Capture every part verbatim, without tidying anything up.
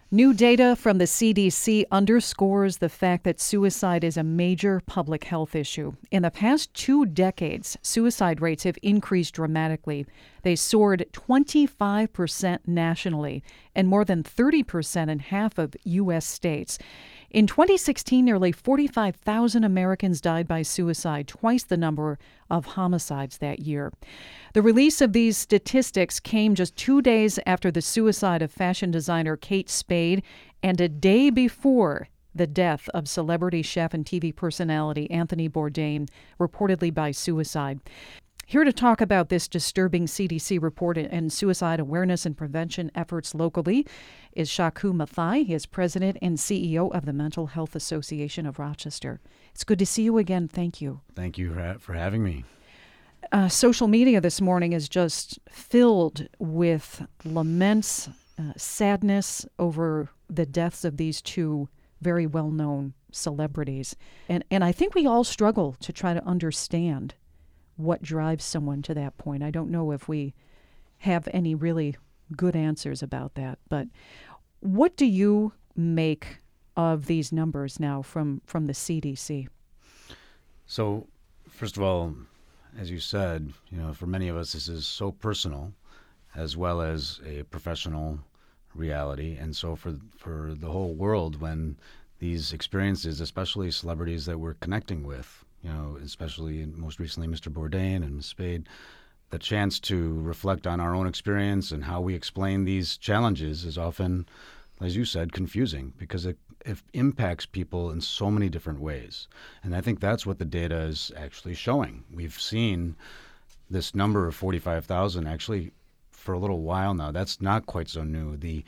New data from the C D C underscores the fact that suicide is a major public health issue. In the past two decades, suicide rates have increased dramatically. They soared twenty-five percent nationally and more than thirty percent in half of U S states. In twenty sixteen, nearly forty-five thousand Americans died by suicide, twice the number of homicides that year. The release of these statistics came just two days after the suicide of fashion designer Kate Spade and a day before the death of celebrity chef and T V personality Anthony Bourdain, reportedly by suicide. Here to talk about this disturbing C D C report and suicide awareness and prevention efforts locally is Shaku Mathai. He is president and C E O of the Mental Health Association of Rochester. It's good to see you again. Thank you. Thank you for having me. Uh, social media this morning is just filled with laments, uh, sadness over the deaths of these two very well-known celebrities. And, and I think we all struggle to try to understand what drives someone to that point. I don't know if we have any really good answers about that. But what do you make of these numbers now from, from the C D C? So, first of all, as you said, you know, for many of us, this is so personal as well as a professional reality. And so for for the whole world, when these experiences, especially celebrities that we're connecting with, you know, especially most recently Mister Bourdain and Miz Spade, the chance to reflect on our own experience and how we explain these challenges is often, as you said, confusing because it, it impacts people in so many different ways. And I think that's what the data is actually showing. We've seen this number of forty-five thousand actually for a little while now. That's not quite so new. The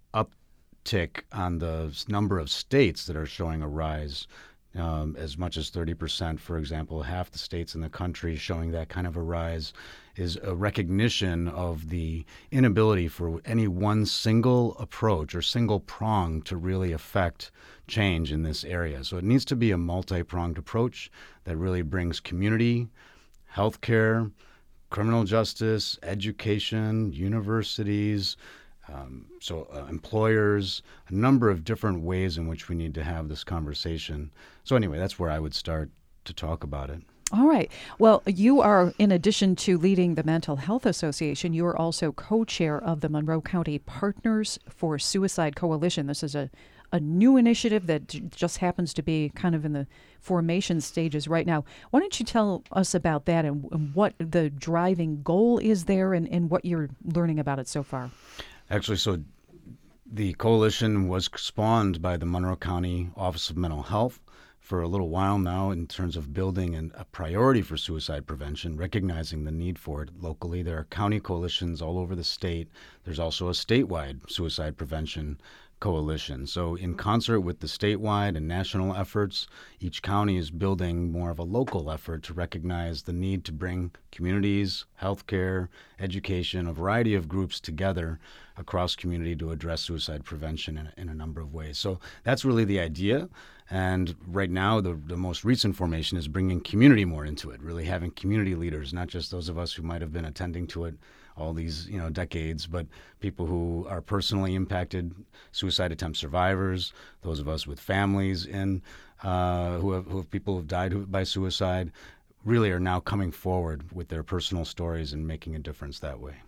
uptick on the number of states that are showing a rise, Um, as much as thirty percent, for example, half the states in the country showing that kind of a rise, is a recognition of the inability for any one single approach or single prong to really affect change in this area. So it needs to be a multi-pronged approach that really brings community, healthcare, criminal justice, education, universities, Um, so uh, employers, a number of different ways in which we need to have this conversation. So anyway, that's where I would start to talk about it. All right. Well, you are, in addition to leading the Mental Health Association, you are also co-chair of the Monroe County Partners for Suicide Coalition. This is a, a new initiative that j- just happens to be kind of in the formation stages right now. Why don't you tell us about that and, and what the driving goal is there and, and what you're learning about it so far? Actually, so the coalition was spawned by the Monroe County Office of Mental Health for a little while now in terms of building an, a priority for suicide prevention, recognizing the need for it locally. There are county coalitions all over the state. There's also a statewide suicide prevention coalition. So in concert with the statewide and national efforts, each county is building more of a local effort to recognize the need to bring communities, healthcare, education, a variety of groups together across community to address suicide prevention in, in a number of ways. So that's really the idea. And right now, the, the most recent formation is bringing community more into it, really having community leaders, not just those of us who might have been attending to it all these, you know, decades, but people who are personally impacted, suicide attempt survivors, those of us with families in uh, who have, who have people who have died who, by suicide, really are now coming forward with their personal stories and making a difference that way.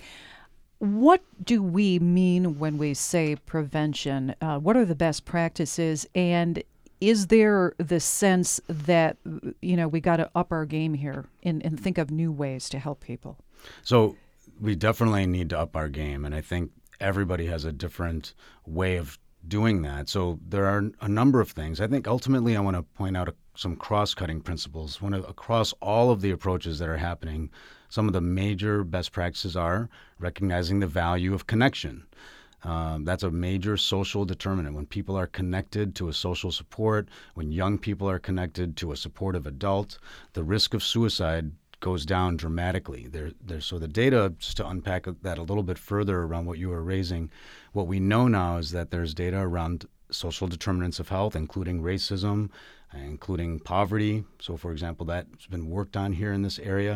What do we mean when we say prevention? Uh, what are the best practices? And is there the sense that, you know, we got to up our game here and, and think of new ways to help people? So we definitely need to up our game. And I think everybody has a different way of doing that. So there are a number of things. I think ultimately I want to point out a, some cross-cutting principles. One of, across all of the approaches that are happening, some of the major best practices are recognizing the value of connection. Um, that's a major social determinant. When people are connected to a social support, when young people are connected to a supportive adult, the risk of suicide goes down dramatically. There, there. So the data, just to unpack that a little bit further around what you were raising, what we know now is that there's data around social determinants of health, including racism, including poverty. So, for example, that's been worked on here in this area.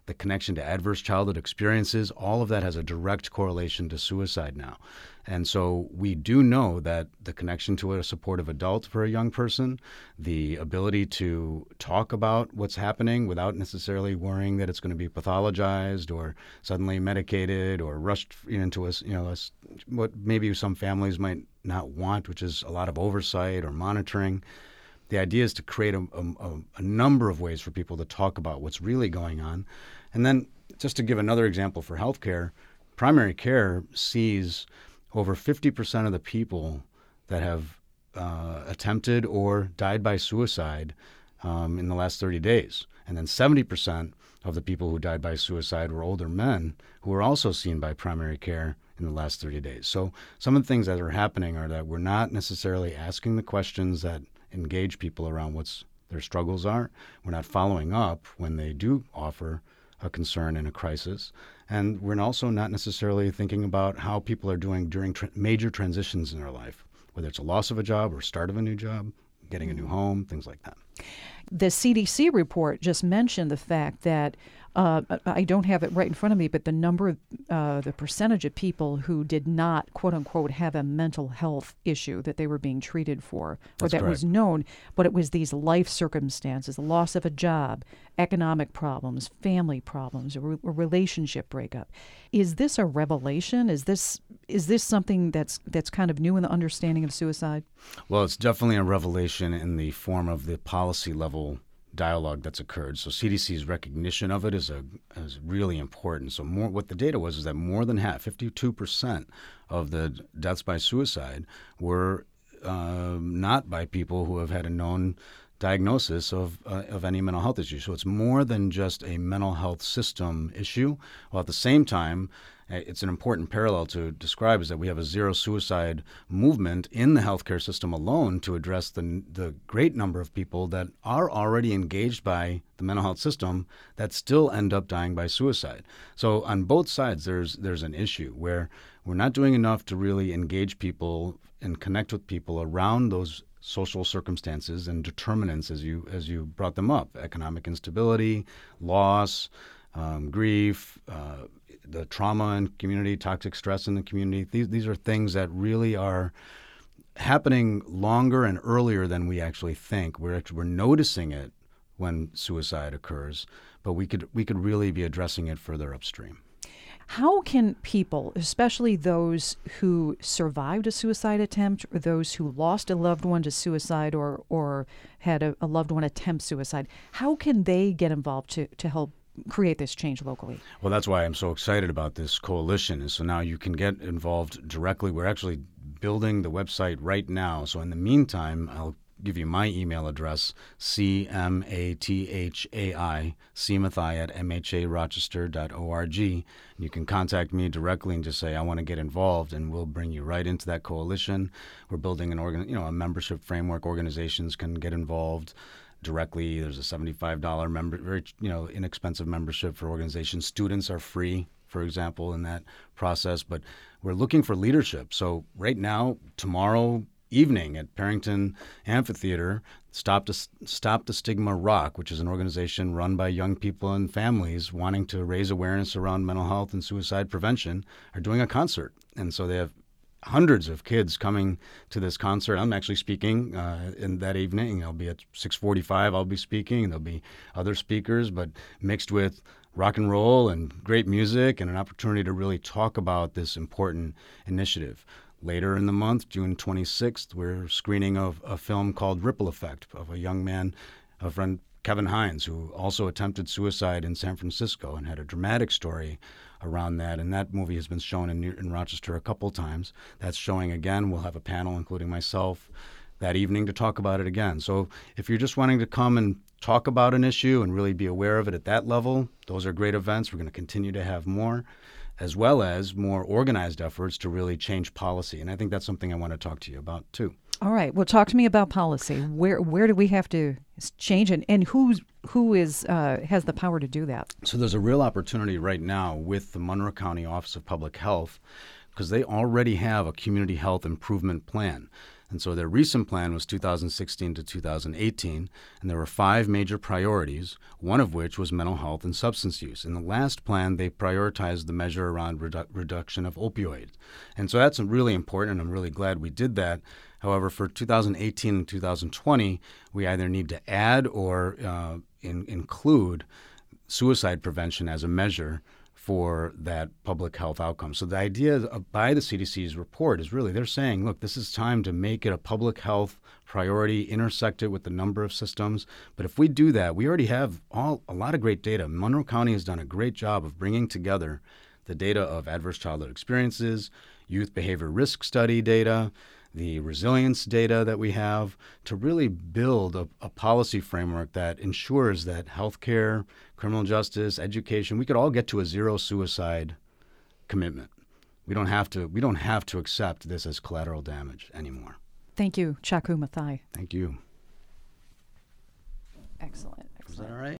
the connection to adverse childhood experiences, all of that has a direct correlation to suicide now. And so we do know that the connection to a supportive adult for a young person, the ability to talk about what's happening without necessarily worrying that it's going to be pathologized or suddenly medicated or rushed into a, you know, a, what maybe some families might not want, which is a lot of oversight or monitoring. The idea is to create a, a, a number of ways for people to talk about what's really going on. And then just to give another example for healthcare, primary care sees over fifty percent of the people that have uh, attempted or died by suicide um, in the last thirty days. And then seventy percent of the people who died by suicide were older men who were also seen by primary care in the last thirty days. So some of the things that are happening are that we're not necessarily asking the questions that engage people around what's their struggles are. We're not following up when they do offer a concern in a crisis. And we're also not necessarily thinking about how people are doing during tra- major transitions in their life, whether it's a loss of a job or start of a new job, getting a new home, things like that. The C D C report just mentioned the fact that Uh, I don't have it right in front of me, but the number of, uh, the percentage of people who did not, quote unquote, have a mental health issue that they were being treated for, or That's that correct. was known, but it was these life circumstances, the loss of a job, economic problems, family problems, a, re- a relationship breakup. Is this a revelation? Is this is this something that's that's kind of new in the understanding of suicide? Well, it's definitely a revelation in the form of the policy level dialogue that's occurred. So C D C's recognition of it is a is really important. So more what the data was is that more than half, fifty-two percent of the deaths by suicide were um, not by people who have had a known diagnosis of uh, of any mental health issue. So it's more than just a mental health system issue. While at the same time, it's an important parallel to describe is that we have a zero suicide movement in the healthcare system alone to address the the great number of people that are already engaged by the mental health system that still end up dying by suicide. So on both sides, there's there's an issue where we're not doing enough to really engage people and connect with people around those social circumstances and determinants, as you as you brought them up: economic instability, loss, um, grief, uh, the trauma in community, toxic stress in the community. These these are things that really are happening longer and earlier than we actually think. We're actually, we're noticing it when suicide occurs, but we could we could really be addressing it further upstream. How can people, especially those who survived a suicide attempt or those who lost a loved one to suicide or or had a, a loved one attempt suicide, how can they get involved to, to help create this change locally? Well, that's why I'm so excited about this coalition. And so now you can get involved directly. We're actually building the website right now. So in the meantime, I'll give you my email address, C M A T H A I, cmathai at m h a rochester dot org. You can contact me directly and just say, I want to get involved, and we'll bring you right into that coalition. We're building an organ, you know, a membership framework. Organizations can get involved directly. There's a seventy-five dollars member, very you know inexpensive membership for organizations. Students are free, for example, in that process. But we're looking for leadership. So right now, tomorrow evening at Parrington Amphitheater, Stop the Stop the Stigma Rock, which is an organization run by young people and families wanting to raise awareness around mental health and suicide prevention, are doing a concert. And so they have hundreds of kids coming to this concert. I'm actually speaking uh, in that evening. I'll be at six forty-five. I'll be speaking. There'll be other speakers, but mixed with rock and roll and great music and an opportunity to really talk about this important initiative. Later in the month, June twenty-sixth, we're screening of a film called Ripple Effect of a young man, a friend, Kevin Hines, who also attempted suicide in San Francisco and had a dramatic story around that. And that movie has been shown in, in Rochester a couple times. That's showing again. We'll have a panel, including myself, that evening to talk about it again. So if you're just wanting to come and talk about an issue and really be aware of it at that level, those are great events. We're going to continue to have more, as well as more organized efforts to really change policy. And I think that's something I want to talk to you about, too. All right. Well, talk to me about policy. Where where do we have to change, and, and who's, who is uh, has the power to do that? So there's a real opportunity right now with the Monroe County Office of Public Health, because they already have a community health improvement plan. And so their recent plan was two thousand sixteen to two thousand eighteen, and there were five major priorities, one of which was mental health and substance use. In the last plan, they prioritized the measure around redu- reduction of opioids. And so that's really important, and I'm really glad we did that. However, for two thousand eighteen and two thousand twenty, we either need to add or uh, in, include suicide prevention as a measure for that public health outcome. So the idea of, by the C D C's report is really they're saying, look, this is time to make it a public health priority, intersect it with the number of systems. But if we do that, we already have all a lot of great data. Monroe County has done a great job of bringing together the data of adverse childhood experiences, youth behavior risk study data, the resilience data that we have to really build a, a policy framework that ensures that healthcare, criminal justice, education, we could all get to a zero suicide commitment. We don't have to, we don't have to accept this as collateral damage anymore. Thank you, Chaku Mathai. Thank you. Excellent. Is that all right?